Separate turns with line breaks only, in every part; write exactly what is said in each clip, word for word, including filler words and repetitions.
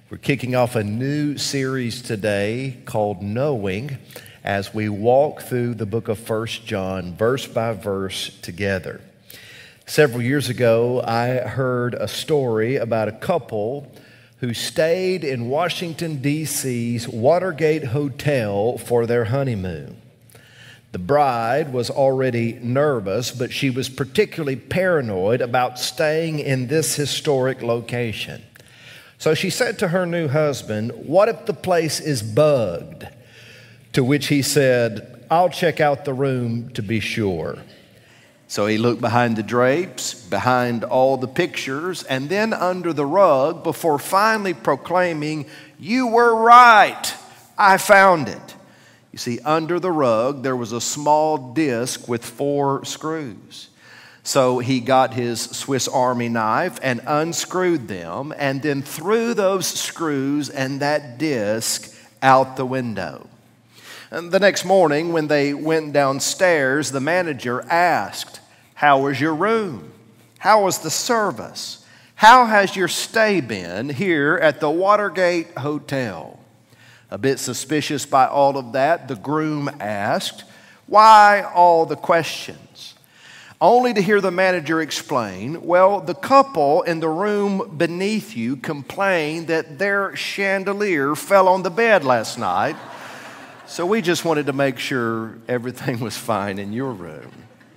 We're kicking off a new series today called Knowing as we walk through the book of First John verse by verse together. Several years ago, I heard a story about a couple who stayed in Washington, D C's Watergate Hotel for their honeymoon. The bride was already nervous, but she was particularly paranoid about staying in this historic location. So she said to her new husband, "What if the place is bugged?" To which he said, "I'll check out the room to be sure." So he looked behind the drapes, behind all the pictures, and then under the rug before finally proclaiming, "You were right, I found it." You see, under the rug, there was a small disc with four screws. So he got his Swiss Army knife and unscrewed them and then threw those screws and that disc out the window. And the next morning, when they went downstairs, the manager asked, "How was your room? How was the service? How has your stay been here at the Watergate Hotel?" A bit suspicious by all of that, the groom asked, "Why all the questions?" Only to hear the manager explain, "Well, the couple in the room beneath you complained that their chandelier fell on the bed last night, so we just wanted to make sure everything was fine in your room."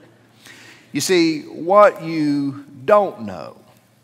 You see, what you don't know,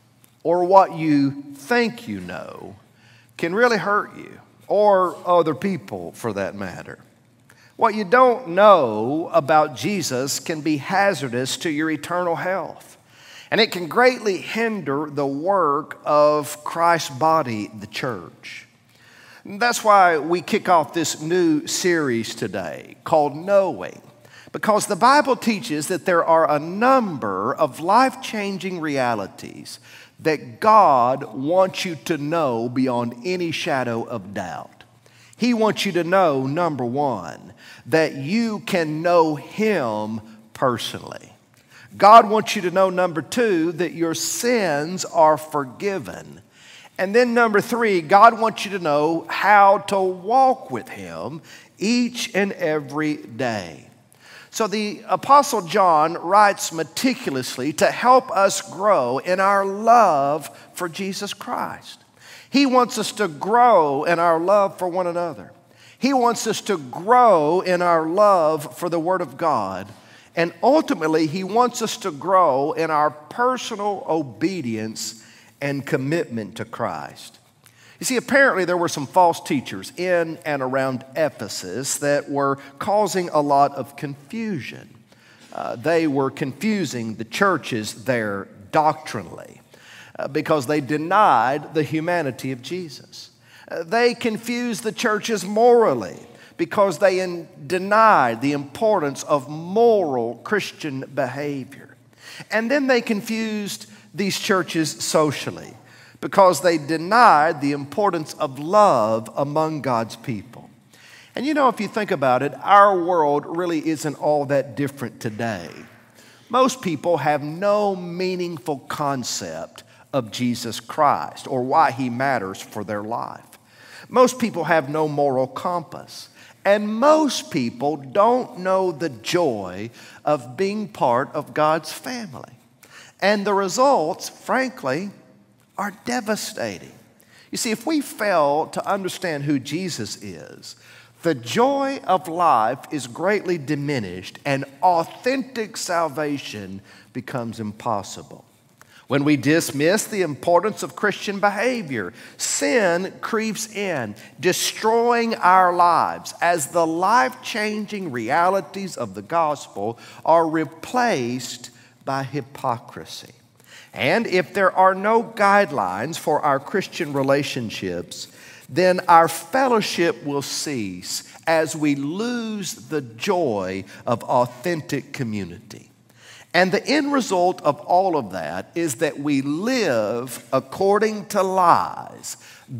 or what you think you know, can really hurt you, or other people for that matter. What you don't know about Jesus can be hazardous to your eternal health, and it can greatly hinder the work of Christ's body, the church. That's why we kick off this new series today called Knowing, because the Bible teaches that there are a number of life-changing realities that God wants you to know beyond any shadow of doubt. He wants you to know, number one, that you can know Him personally. God wants you to know, number two, that your sins are forgiven. And then number three, God wants you to know how to walk with Him each and every day. So the Apostle John writes meticulously to help us grow in our love for Jesus Christ. He wants us to grow in our love for one another. He wants us to grow in our love for the Word of God. And ultimately, He wants us to grow in our personal obedience and commitment to Christ. You see, apparently there were some false teachers in and around Ephesus that were causing a lot of confusion. Uh, they were confusing the churches there doctrinally uh, because they denied the humanity of Jesus. Uh, they confused the churches morally because they in- denied the importance of moral Christian behavior. And then they confused these churches socially because they denied the importance of love among God's people. And you know, if you think about it, our world really isn't all that different today. Most people have no meaningful concept of Jesus Christ or why He matters for their life. Most people have no moral compass. And most people don't know the joy of being part of God's family. And the results, frankly, are devastating. You see, if we fail to understand who Jesus is, the joy of life is greatly diminished and authentic salvation becomes impossible. When we dismiss the importance of Christian behavior, sin creeps in, destroying our lives as the life-changing realities of the gospel are replaced by hypocrisy. And if there are no guidelines for our Christian relationships, then our fellowship will cease as we lose the joy of authentic community. And the end result of all of that is that we live according to lies,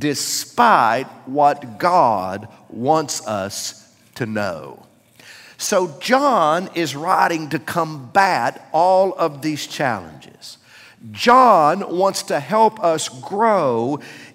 despite what God wants us to know. So John is writing to combat all of these challenges. John wants to help us grow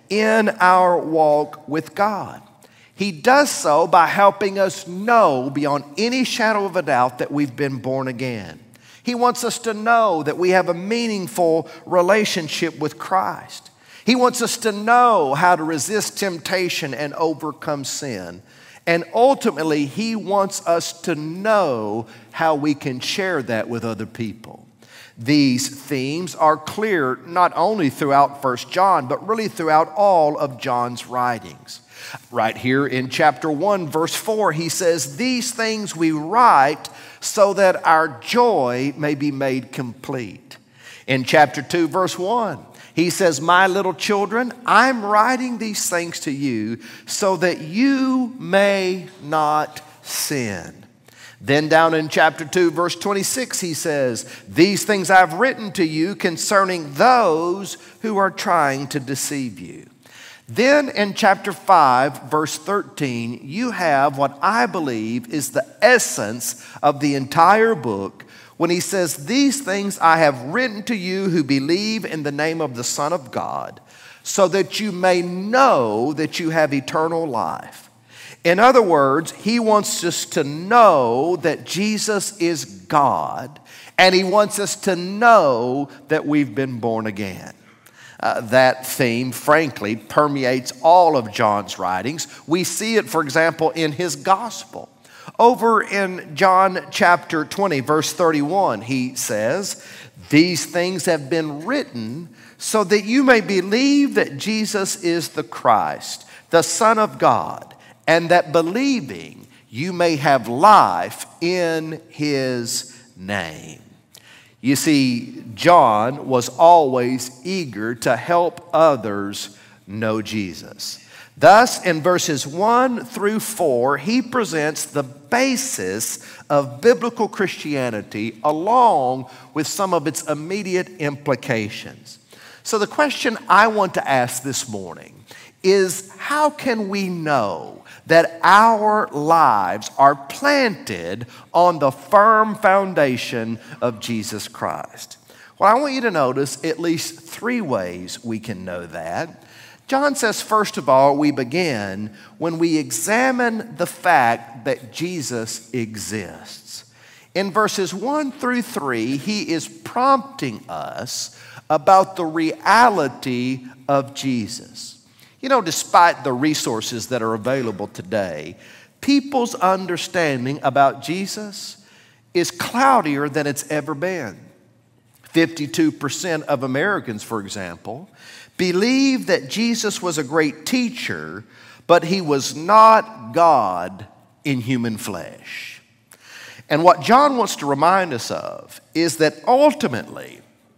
in our walk with God. He does so by helping us know beyond any shadow of a doubt that we've been born again. He wants us to know that we have a meaningful relationship with Christ. He wants us to know how to resist temptation and overcome sin. And ultimately, He wants us to know how we can share that with other people. These themes are clear not only throughout First John, but really throughout all of John's writings. Right here in chapter one, verse four, he says, "These things we write so that our joy may be made complete." In chapter two, verse one, he says, "My little children, I'm writing these things to you so that you may not sin." Then down in chapter two, verse twenty-six, he says, "These things I've written to you concerning those who are trying to deceive you." Then in chapter five, verse thirteen, you have what I believe is the essence of the entire book when he says, "These things I have written to you who believe in the name of the Son of God, so that you may know that you have eternal life." In other words, he wants us to know that Jesus is God, and he wants us to know that we've been born again. Uh, that theme, frankly, permeates all of John's writings. We see it, for example, in his gospel. Over in John chapter twenty, verse thirty-one, he says, "These things have been written so that you may believe that Jesus is the Christ, the Son of God, and that believing you may have life in his name." You see, John was always eager to help others know Jesus. Thus, in verses one through four, he presents the basis of biblical Christianity along with some of its immediate implications. So the question I want to ask this morning is, how can we know that our lives are planted on the firm foundation of Jesus Christ? Well, I want you to notice at least three ways we can know that. John says, first of all, we begin when we examine the fact that Jesus exists. In verses one through three, he is prompting us about the reality of Jesus. You know, despite the resources that are available today, people's understanding about Jesus is cloudier than it's ever been. fifty-two percent of Americans, for example, believe that Jesus was a great teacher, but he was not God in human flesh. And what John wants to remind us of is that ultimately,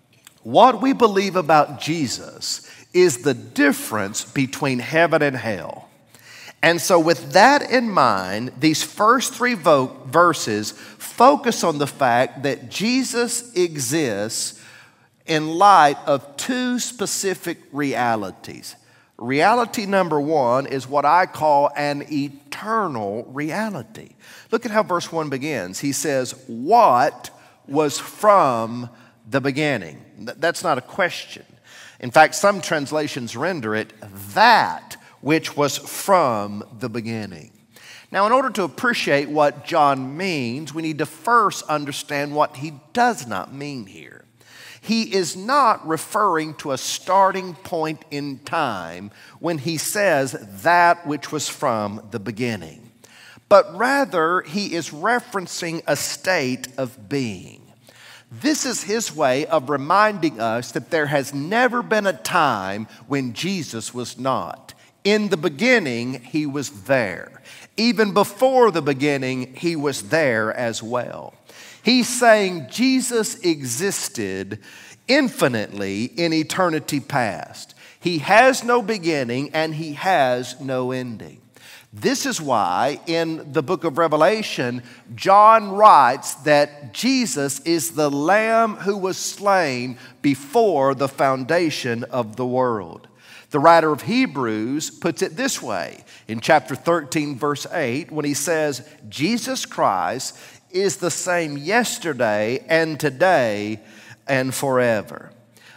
what we believe about Jesus is the difference between heaven and hell. And so with that in mind, these first three vo- verses focus on the fact that Jesus exists in light of two specific realities. Reality number one is what I call an eternal reality. Look at how verse one begins. He says, "What was from the beginning?" That's not a question. In fact, some translations render it, "that which was from the beginning." Now, in order to appreciate what John means, we need to first understand what he does not mean here. He is not referring to a starting point in time when he says that which was from the beginning, but rather he is referencing a state of being. This is his way of reminding us that there has never been a time when Jesus was not. In the beginning, he was there. Even before the beginning, he was there as well. He's saying Jesus existed infinitely in eternity past. He has no beginning and he has no ending. This is why in the book of Revelation, John writes that Jesus is the Lamb who was slain before the foundation of the world. The writer of Hebrews puts it this way in chapter thirteen, verse eight, when he says, "Jesus Christ is the same yesterday and today and forever."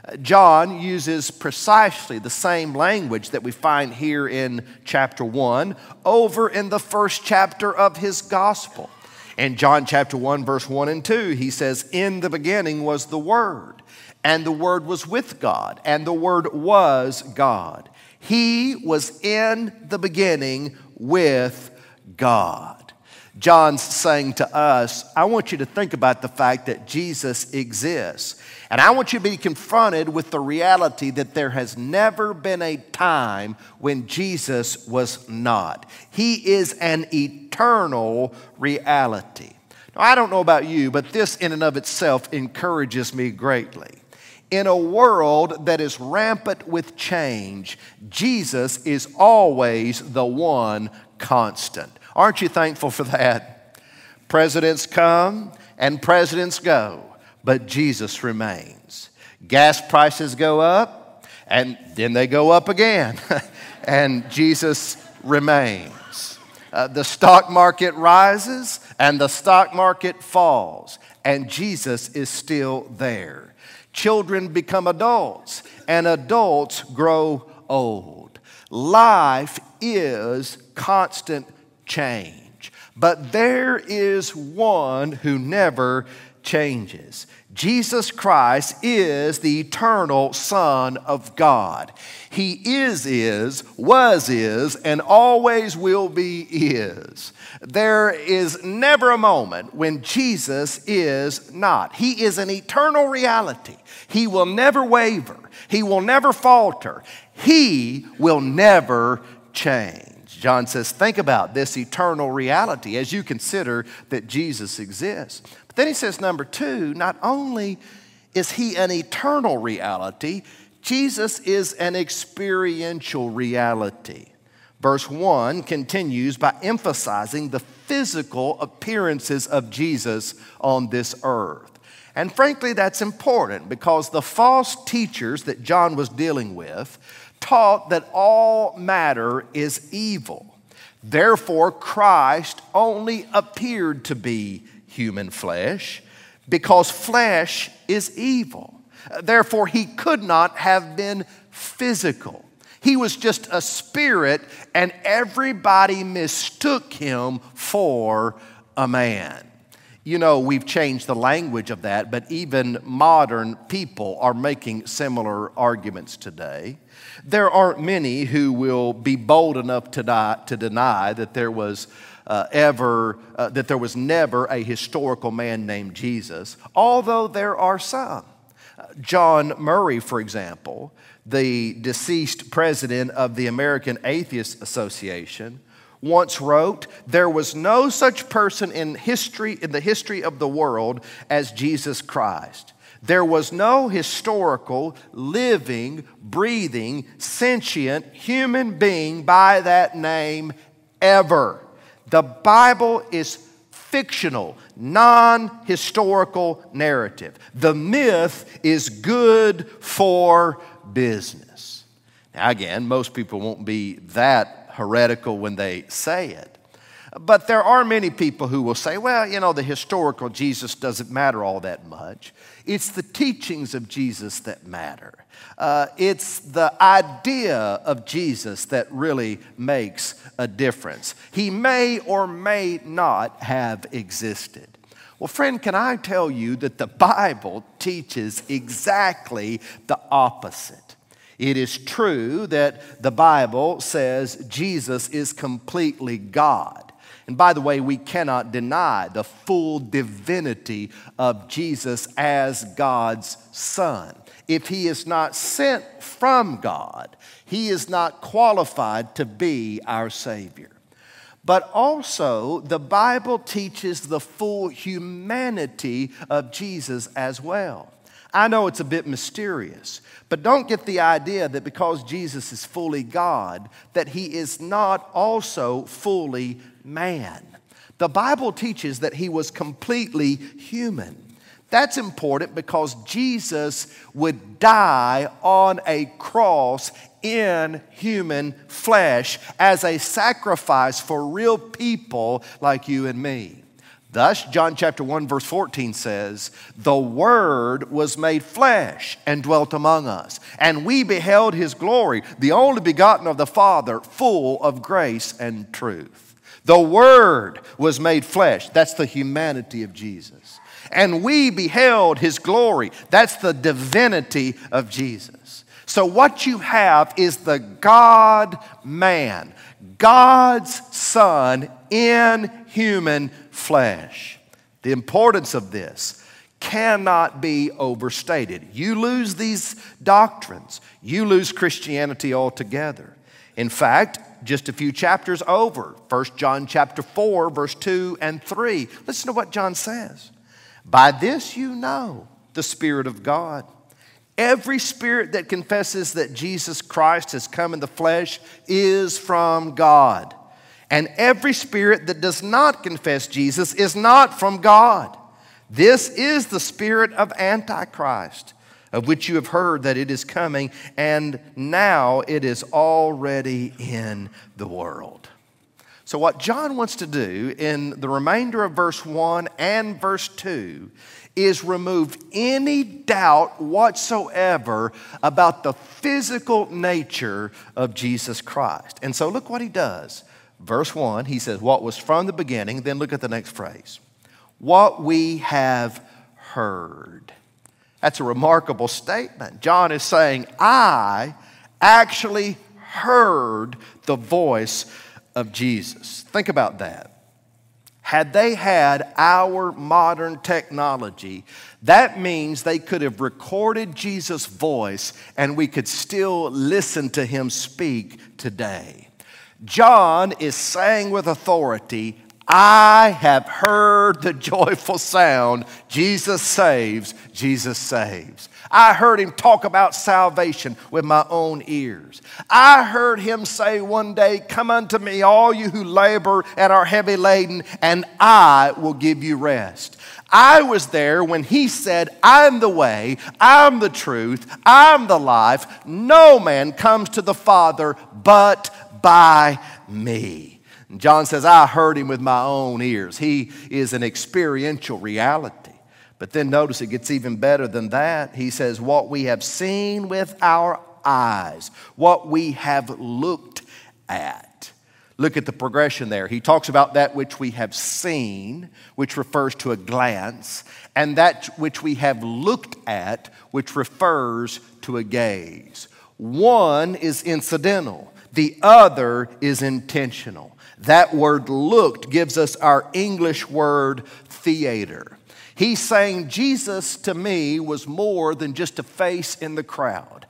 John uses precisely the same language that we find here in chapter one over in the first chapter of his gospel. In John chapter one, verse one and two, he says, "In the beginning was the Word, and the Word was with God, and the Word was God. He was in the beginning with God." John's saying to us, I want you to think about the fact that Jesus exists. And I want you to be confronted with the reality that there has never been a time when Jesus was not. He is an eternal reality. Now, I don't know about you, but this in and of itself encourages me greatly. In a world that is rampant with change, Jesus is always the one constant. Aren't you thankful for that? Presidents come and presidents go, but Jesus remains. Gas prices go up and then they go up again, and Jesus remains. Uh, the stock market rises and the stock market falls, and Jesus is still there. Children become adults and adults grow old. Life is constant change, but there is one who never changes. Jesus Christ is the eternal Son of God. He is, is, was, is, and always will be is. There is never a moment when Jesus is not. He is an eternal reality. He will never waver. He will never falter. He will never change. John says, think about this eternal reality as you consider that Jesus exists. But then he says, number two, not only is he an eternal reality, Jesus is an experiential reality. Verse one continues by emphasizing the physical appearances of Jesus on this earth. And frankly, that's important because the false teachers that John was dealing with taught that all matter is evil. Therefore, Christ only appeared to be human flesh because flesh is evil. Therefore, he could not have been physical. He was just a spirit, and everybody mistook him for a man. You know, we've changed the language of that, but even modern people are making similar arguments today. There aren't many who will be bold enough to, die, to deny that there was uh, ever uh, that there was never a historical man named Jesus, although there are some. Uh, John Murray, for example, the deceased president of the American Atheist Association, once wrote, "There was no such person in history, in the history of the world as Jesus Christ. There was no historical, living, breathing, sentient human being by that name ever." The Bible is fictional, non-historical narrative. The myth is good for business. Now again, most people won't be that heretical when they say it. But there are many people who will say, well, you know, the historical Jesus doesn't matter all that much. It's the teachings of Jesus that matter. Uh, it's the idea of Jesus that really makes a difference. He may or may not have existed. Well, friend, can I tell you that the Bible teaches exactly the opposite? It is true that the Bible says Jesus is completely God. And by the way, we cannot deny the full divinity of Jesus as God's Son. If he is not sent from God, he is not qualified to be our Savior. But also, the Bible teaches the full humanity of Jesus as well. I know it's a bit mysterious, but don't get the idea that because Jesus is fully God, that he is not also fully man. The Bible teaches that he was completely human. That's important because Jesus would die on a cross in human flesh as a sacrifice for real people like you and me. Thus, John chapter one, verse fourteen says, "The Word was made flesh and dwelt among us, and we beheld his glory, the only begotten of the Father, full of grace and truth." The Word was made flesh. That's the humanity of Jesus. And we beheld his glory. That's the divinity of Jesus. So what you have is the God-man, God's Son in human flesh. The importance of this cannot be overstated. You lose these doctrines, you lose Christianity altogether. In fact, just a few chapters over, First John chapter four, verse two and three, listen to what John says. "By this you know the Spirit of God. Every spirit that confesses that Jesus Christ has come in the flesh is from God. And every spirit that does not confess Jesus is not from God. This is the spirit of Antichrist, of which you have heard that it is coming, and now it is already in the world." So what John wants to do in the remainder of verse one and verse two is remove any doubt whatsoever about the physical nature of Jesus Christ. And so look what he does. Verse one, he says, "What was from the beginning." Then look at the next phrase. "What we have heard." That's a remarkable statement. John is saying, I actually heard the voice of Jesus. Think about that. Had they had our modern technology, that means they could have recorded Jesus' voice and we could still listen to him speak today. John is saying with authority, I have heard the joyful sound, Jesus saves, Jesus saves. I heard him talk about salvation with my own ears. I heard him say one day, "Come unto me, all you who labor and are heavy laden, and I will give you rest." I was there when he said, "I'm the way, I'm the truth, I'm the life. No man comes to the Father but by me." And John says, I heard him with my own ears. He is an experiential reality. But then notice it gets even better than that. He says, what we have seen with our eyes, what we have looked at. Look at the progression there. He talks about that which we have seen, which refers to a glance, and that which we have looked at, which refers to a gaze. One is incidental. The other is intentional. That word looked gives us our English word theater. He's saying Jesus to me was more than just a face in the crowd.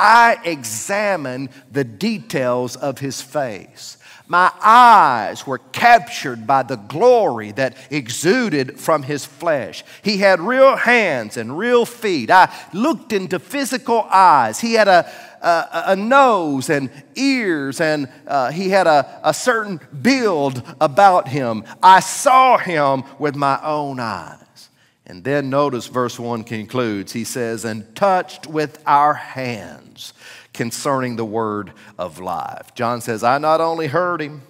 I examined the details of his face. My eyes were captured by the glory that exuded from his flesh. He had real hands and real feet. I looked into physical eyes. He had a A, a nose and ears, and uh, he had a, a certain build about him. I saw him with my own eyes. And then notice verse one concludes. He says, and touched with our hands concerning the word of life. John says, I not only heard him,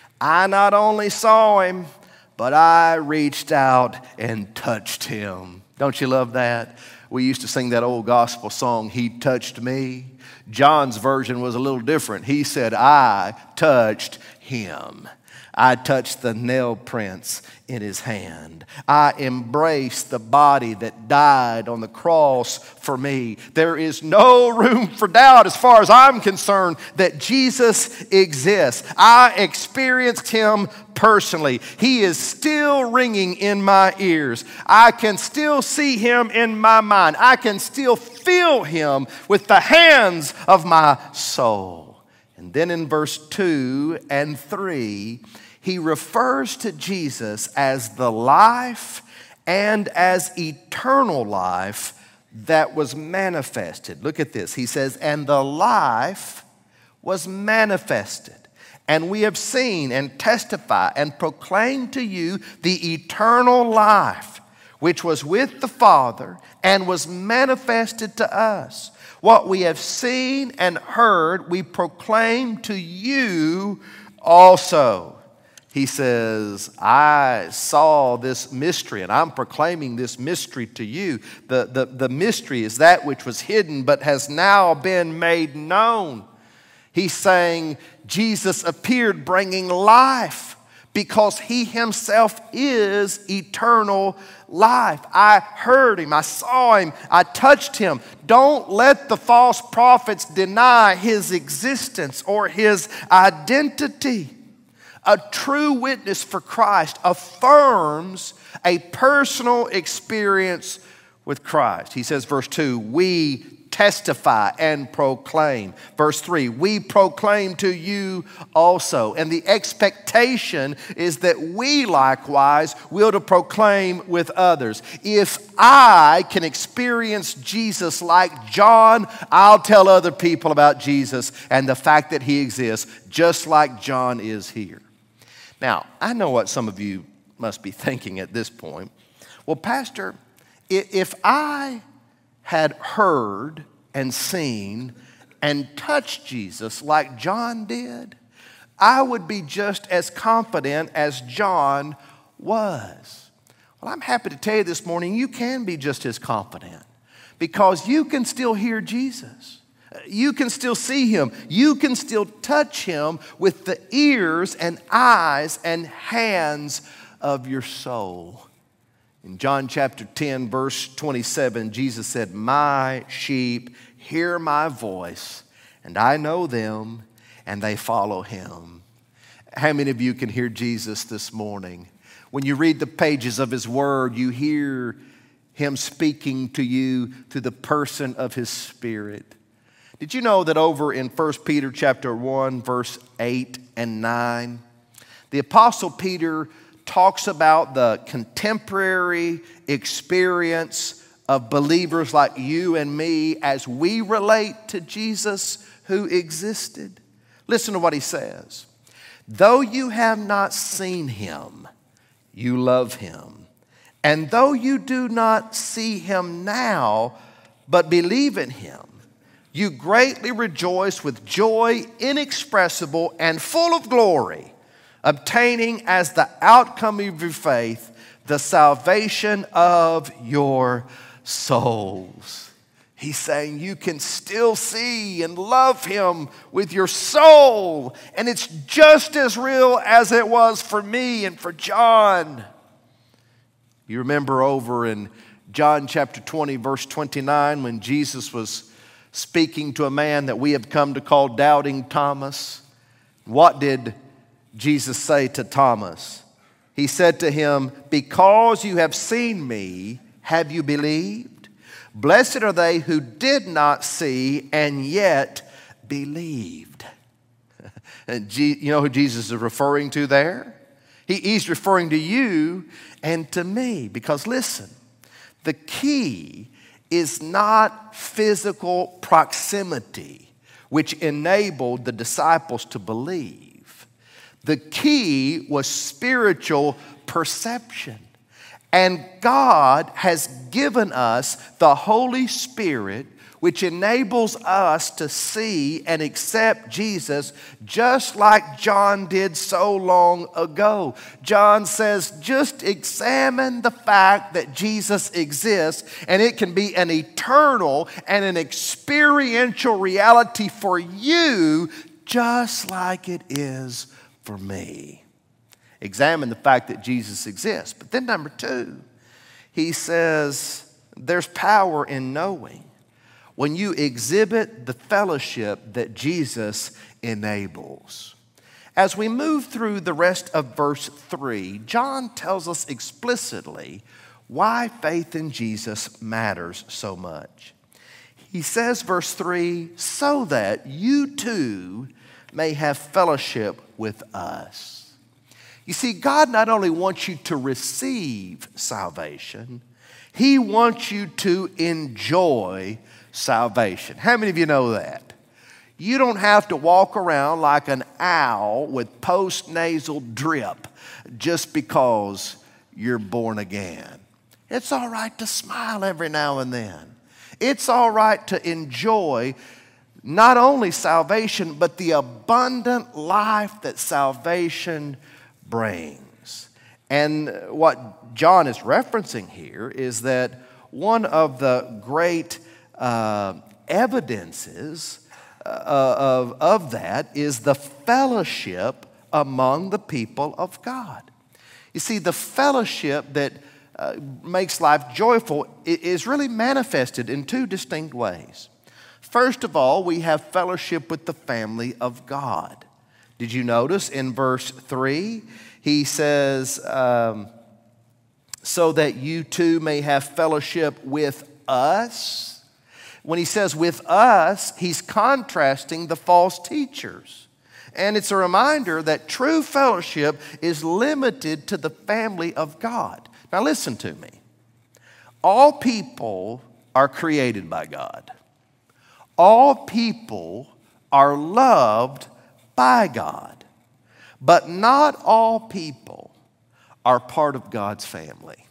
I not only saw him, but I reached out and touched him. Don't you love that? We used to sing that old gospel song, He Touched Me. John's version was a little different. He said, I touched him. I touched the nail prints in his hand. I embraced the body that died on the cross for me. There is no room for doubt as far as I'm concerned that Jesus exists. I experienced him personally. He is still ringing in my ears. I can still see him in my mind. I can still feel him with the hands of my soul. And then in verse two and three, he refers to Jesus as the life and as eternal life that was manifested. Look at this. He says, and the life was manifested. And we have seen and testify and proclaim to you the eternal life, which was with the Father and was manifested to us. What we have seen and heard, we proclaim to you also. He says, I saw this mystery, and I'm proclaiming this mystery to you. The, the, the mystery is that which was hidden but has now been made known. He's saying Jesus appeared bringing life because he himself is eternal life. I heard him, I saw him, I touched him. Don't let the false prophets deny his existence or his identity. A true witness for Christ affirms a personal experience with Christ. He says, verse two, we testify and proclaim. Verse three, we proclaim to you also. And the expectation is that we likewise will to proclaim with others. If I can experience Jesus like John, I'll tell other people about Jesus and the fact that he exists, just like John is here. Now, I know what some of you must be thinking at this point. Well, Pastor, if I had heard and seen and touched Jesus like John did, I would be just as confident as John was. Well, I'm happy to tell you this morning, you can be just as confident because you can still hear Jesus. You can still see him. You can still touch him with the ears and eyes and hands of your soul. In John chapter ten, verse twenty-seven, Jesus said, my sheep hear my voice, and I know them, and they follow him. How many of you can hear Jesus this morning? When you read the pages of his word, you hear him speaking to you through the person of his Spirit. Did you know that over in First Peter chapter one, verse eight and nine, the Apostle Peter talks about the contemporary experience of believers like you and me as we relate to Jesus who existed? Listen to what he says. Though you have not seen him, you love him. And though you do not see him now, but believe in him, you greatly rejoice with joy inexpressible and full of glory, obtaining as the outcome of your faith the salvation of your souls. He's saying you can still see and love him with your soul, and it's just as real as it was for me and for John. You remember over in John chapter twenty, verse twenty-nine, when Jesus was speaking to a man that we have come to call Doubting Thomas. What did Jesus say to Thomas? He said to him, because you have seen me, have you believed? Blessed are they who did not see and yet believed. And you know who Jesus is referring to there? He, he's referring to you and to me. Because listen, the key is not physical proximity, which enabled the disciples to believe. The key was spiritual perception. And God has given us the Holy Spirit, which enables us to see and accept Jesus just like John did so long ago. John says, just examine the fact that Jesus exists, and it can be an eternal and an experiential reality for you just like it is for me. Examine the fact that Jesus exists. But then number two, he says there's power in knowing when you exhibit the fellowship that Jesus enables. As we move through the rest of verse three, John tells us explicitly why faith in Jesus matters so much. He says, verse three, so that you too may have fellowship with us. You see, God not only wants you to receive salvation, he wants you to enjoy salvation. How many of you know that? You don't have to walk around like an owl with post-nasal drip just because you're born again. It's all right to smile every now and then. It's all right to enjoy not only salvation, but the abundant life that salvation
brings. And what John is referencing here is that one of the great uh, evidences uh, of, of that is the fellowship among the people of God. You see, the fellowship that uh, makes life joyful is really manifested in two distinct ways. First of all, we have fellowship with the family of God. Did you notice in verse three, he says, um, so that you too may have fellowship with us. When he says with us, he's contrasting the false teachers. And it's a reminder that true fellowship is limited to the family of God. Now listen to me. All people are created by God. All people are loved by God. But not all people are part of God's family.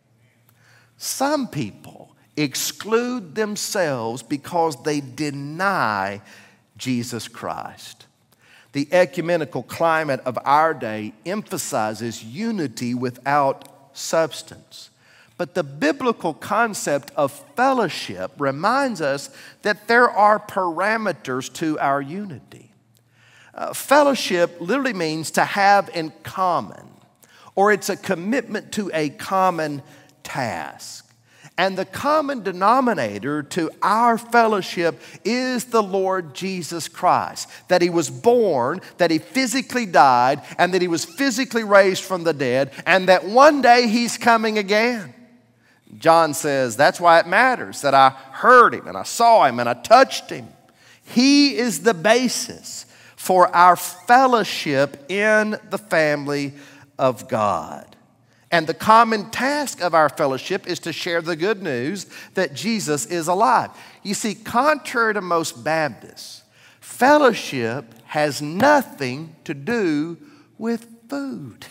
Some people exclude themselves because they deny Jesus Christ. The ecumenical climate of our day emphasizes unity without substance. But the biblical concept of fellowship reminds us that there are parameters to our unity. Uh, fellowship literally means to have in common, or it's a commitment to a common task. And the common denominator to our fellowship is the Lord Jesus Christ. That He was born, that He physically died, and that He was physically raised from the dead, and that one day He's coming again. John says that's why it matters, that I heard Him, and I saw Him, and I touched Him. He is the basis for our fellowship in the family of God. And the common task of our fellowship is to share the good news that Jesus is alive. You see, contrary to most Baptists, fellowship has nothing to do with food.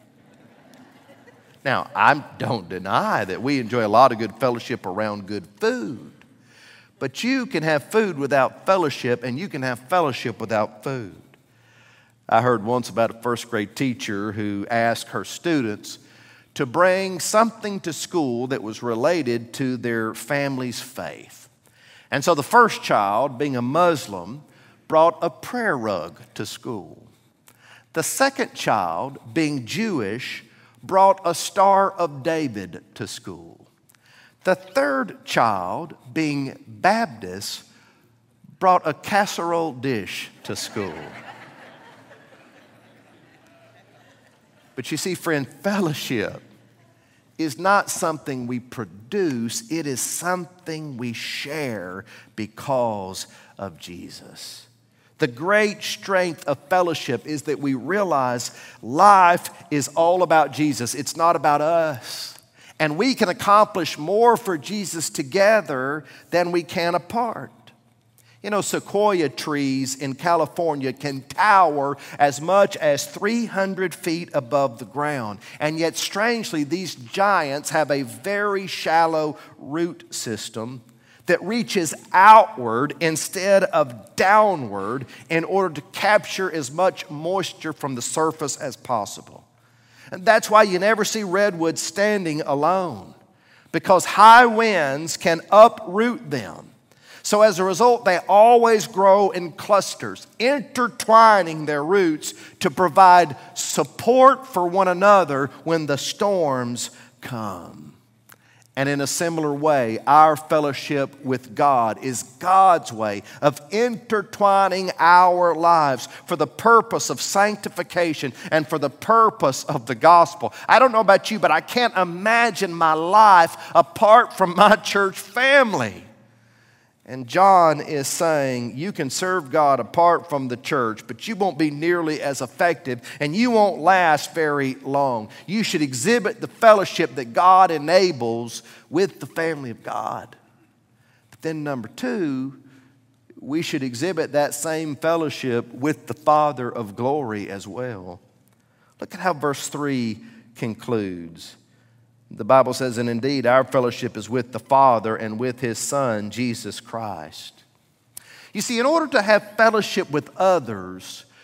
Now, I don't deny that we enjoy a lot of good fellowship around good food. But you can have food without fellowship, and you can have fellowship without food. I heard once about a first grade teacher who asked her students to bring something to school that was related to their family's faith. And so the first child, being a Muslim, brought a prayer rug to school. The second child, being Jewish, brought a Star of David to school. The third child, being Baptist, brought a casserole dish to school. But you see, friend, fellowship is not something we produce. It is something we share because of Jesus. The great strength of fellowship is that we realize life is all about Jesus. It's not about us. And we can accomplish more for Jesus together than we can apart. You know, sequoia trees in California can tower as much as three hundred feet above the ground. And yet, strangely, these giants have a very shallow root system that reaches outward instead of downward in order to capture as much moisture from the surface as possible. And that's why you never see redwoods standing alone, because high winds can uproot them. So as a result, they always grow in clusters, intertwining their roots to provide support for one another when the storms come. And in a similar way, our fellowship with God is God's way of intertwining our lives for the purpose of sanctification and for the purpose of the gospel. I don't know about you, but I can't imagine my life apart from my church family. And John is saying you can serve God apart from the church, but you won't be nearly as effective and you won't last very long. You should exhibit the fellowship that God enables with the family of God. But then number two, we should exhibit that same fellowship with the Father of glory as well. Look at how verse three concludes. The Bible says, and indeed our fellowship is with the Father and with His Son, Jesus Christ. You see, in order to have fellowship with others,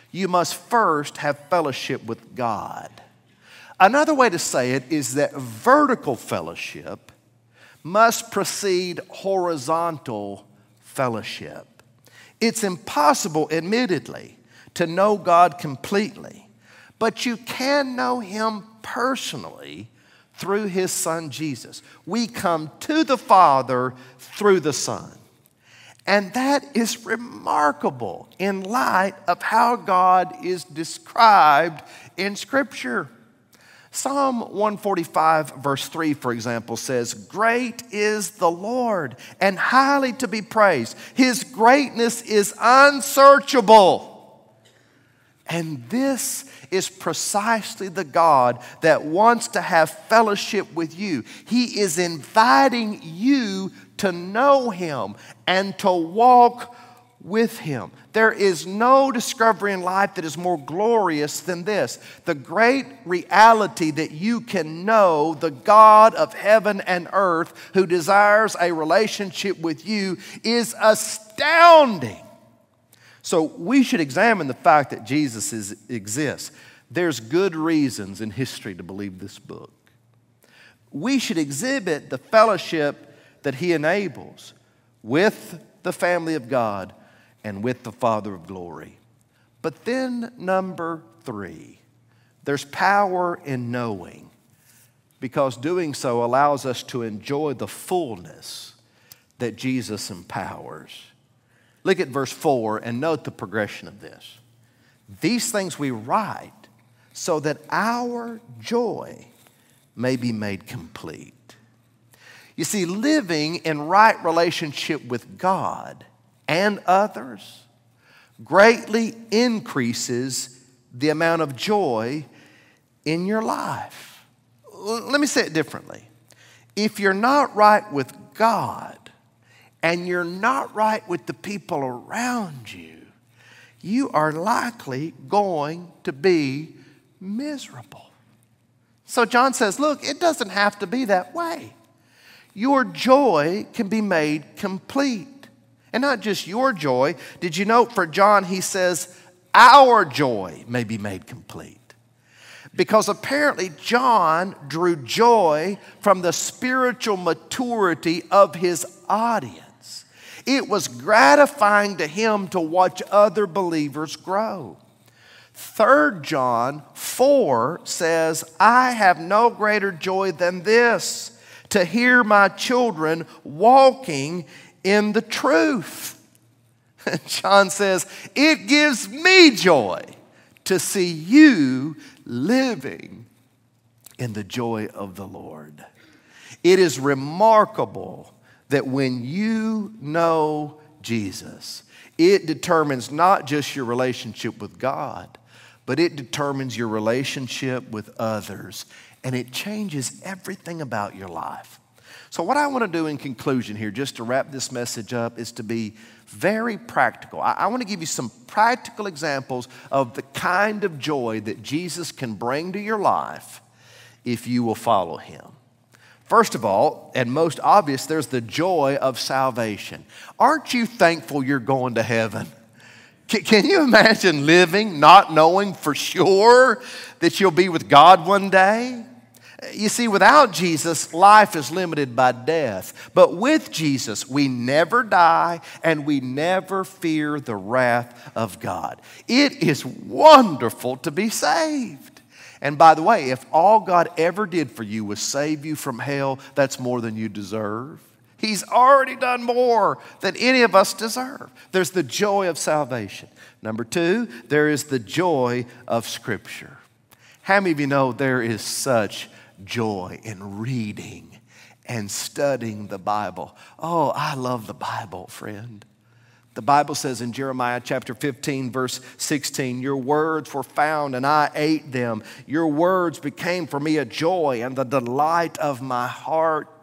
you must first have fellowship with God. Another way to say it is that vertical fellowship must precede horizontal fellowship. It's impossible, admittedly, to know God completely, but you can know Him personally through His Son Jesus. We come to the Father through the Son. And that is remarkable in light of how God is described in Scripture. Psalm one forty-five verse three, for example, says, "Great is the Lord and highly to be praised. His greatness is unsearchable." And this is precisely the God that wants to have fellowship with you. He is inviting you to know Him and to walk with Him. There is no discovery in life that is more glorious than this. The great reality that you can know the God of heaven and earth who desires a relationship with you is astounding. So we should examine the fact that Jesus is, exists. There's good reasons in history to believe this book. We should exhibit the fellowship that He enables with the family of God and with the Father of glory. But then number three, there's power in knowing, because doing so allows us to enjoy the fullness that Jesus empowers. Look at verse four and note the progression of this. These things we write so that our joy may be made complete. You see, living in right relationship with God and others greatly increases the amount of joy in your life. Let me say it differently. If you're not right with God and you're not right with the people around you, you are likely going to be miserable. So John says, look, it doesn't have to be that way. Your joy can be made complete. And not just your joy. Did you note for John he says, our joy may be made complete. Because apparently John drew joy from the spiritual maturity of his audience. It was gratifying to him to watch other believers grow. Third John four says, I have no greater joy than this, to hear my children walking in the truth. John says, it gives me joy to see you living in the joy of the Lord. It is remarkable that when you know Jesus, it determines not just your relationship with God, but it determines your relationship with others, and it changes everything about your life. So what I want to do in conclusion here, just to wrap this message up, is to be very practical. I, I want to give you some practical examples of the kind of joy that Jesus can bring to your life if you will follow Him. First of all, and most obvious, there's the joy of salvation. Aren't you thankful you're going to heaven? Can, can you imagine living not knowing for sure that you'll be with God one day? You see, without Jesus, life is limited by death. But with Jesus, we never die and we never fear the wrath of God. It is wonderful to be saved. And by the way, if all God ever did for you was save you from hell, that's more than you deserve. He's already done more than any of us deserve. There's the joy of salvation. Number two, there is the joy of Scripture. How many of you know there is such joy in reading and studying the Bible? Oh, I love the Bible, friend. The Bible says in Jeremiah chapter fifteen, verse sixteen, your words were found and I ate them. Your words became for me a joy and the delight of my heart.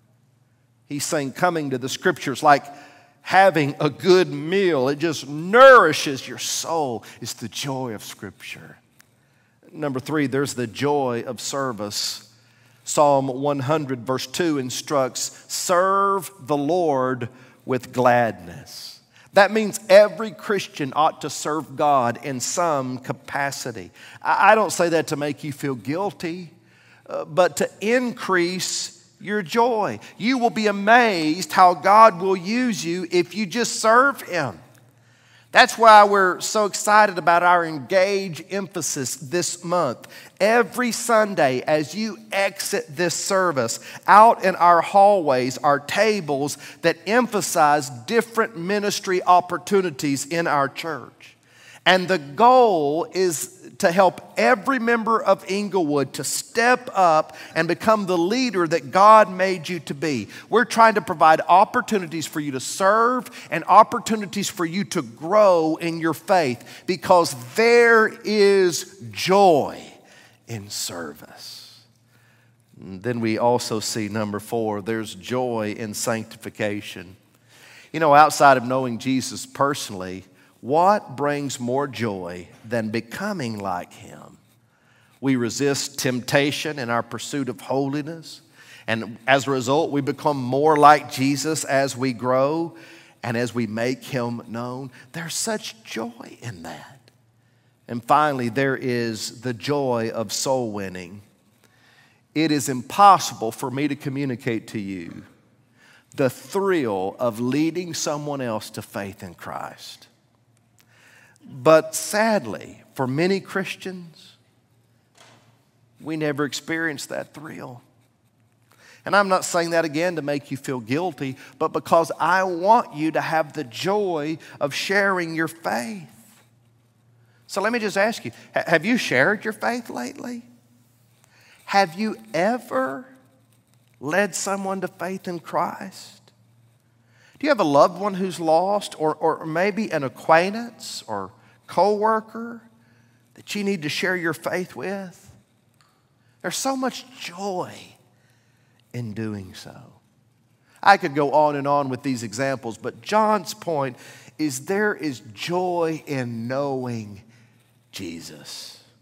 He's saying coming to the Scriptures like having a good meal. It just nourishes your soul. It's the joy of Scripture. Number three, there's the joy of service. Psalm one hundred verse two instructs, serve the Lord with gladness. That means every Christian ought to serve God in some capacity. I don't say that to make you feel guilty, uh, but to increase your joy. You will be amazed how God will use you if you just serve Him. That's why we're so excited about our Engage emphasis this month. Every Sunday, as you exit this service, out in our hallways are tables that emphasize different ministry opportunities in our church. And the goal is to help every member of Inglewood to step up and become the leader that God made you to be. We're trying to provide opportunities for you to serve and opportunities for you to grow in your faith, because there is joy in service. And then we also see number four, there's joy in sanctification. You know, outside of knowing Jesus personally, what brings more joy than becoming like Him? We resist temptation in our pursuit of holiness, and as a result, we become more like Jesus as we grow and as we make Him known. There's such joy in that. And finally, there is the joy of soul winning. It is impossible for me to communicate to you the thrill of leading someone else to faith in Christ. But sadly, for many Christians, we never experience that thrill. And I'm not saying that again to make you feel guilty, but because I want you to have the joy of sharing your faith. So let me just ask you, have you shared your faith lately? Have you ever led someone to faith in Christ? Do you have a loved one who's lost, or, or maybe an acquaintance or coworker that you need to share your faith with? There's so much joy in doing so. I could go on and on with these examples, but John's point is there is joy in knowing Jesus.